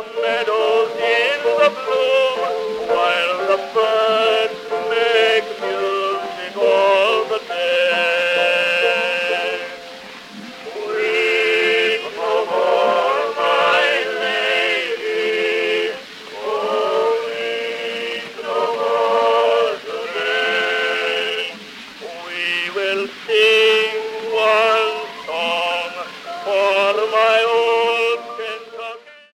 the meadows in the bloom, while the birds make music all the day. Weep no more, my lady, oh, weep no more today. We will sing one